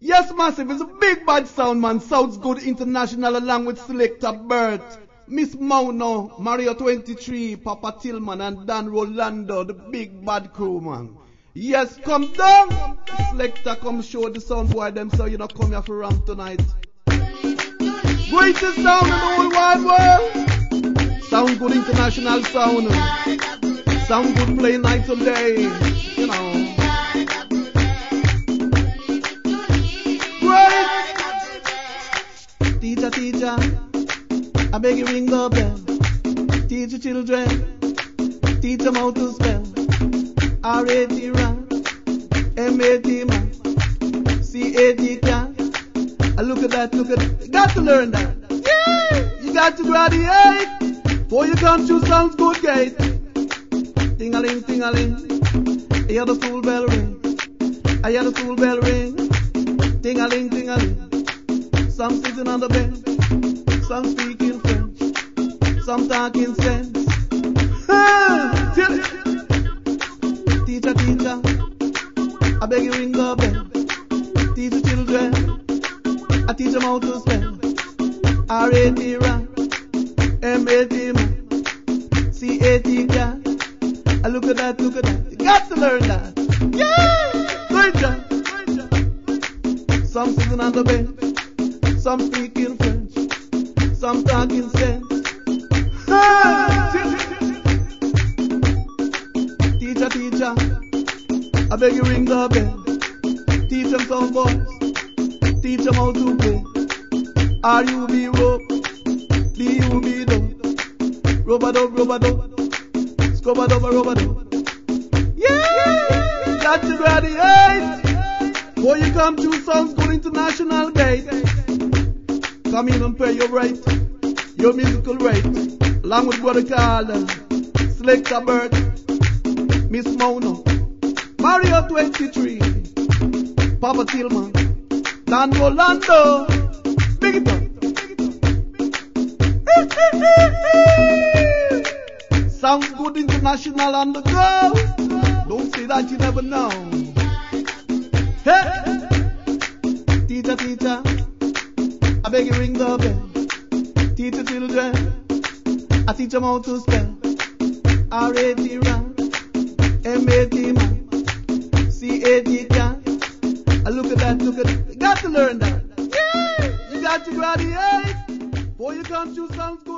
Yes, massive. It's a big bad sound, man. Sounds good international along with Selector Bert, Miss Mauno, Mario 23, Papa Tillman, and Dan Rolando, the big bad crew, man. Yes, come down. Selector, come show the sound boy them so you don't come here for ram tonight. Greatest sound in the whole wide world. Sound good international sound. Sound good playing night and day. You know. Great. Teacher, I beg you ring the bell. Teach your children. Teach them how to spell. R-A-T ran. M-A-T man. C-A-T can. Look at that. You got to learn that. Yeah! You got to graduate before you come to sounds good gate. Ting-a-ling, ting-a-ling. I hear the school bell ring. I hear the school bell ring. Ting-a-ling, ting-a-ling. Some sitting on the bench. Some speaking French. Some talking sense. Teacher, I beg you ring the bell. Teach the children. I teach them how to spell. R-A-T ran. M-A-T man. C-A-T can. Look at that. You got to learn that. Yeah! Great job. Some sitting on the bench. Some speaking French. Some talking sense. Teacher, I beg you ring the bell. Teach them some boys. Teach them how to play. R-U-B rope. D-U-B dub. Rub-a-dub. Scrub-a-dub. Yeah! Got to graduate. Before you come to Sounds Good International Gate. Come in and pay your rate. Your musical rate. Along with Brother Carl. Selector Bert. Miss Mauno. Mario 23. Papa Tillman. Dan Rolando. Big it up. Sounds Good International on the go. Don't say that you never know. Hey! Teacher, I beg you ring the bell. Teach the children. I teach them how to spell. R-A-T ran. M-A-T man. C-A-T can. Look at that. You got to learn that. Yeah! You got to graduate before you come to Sounds Good.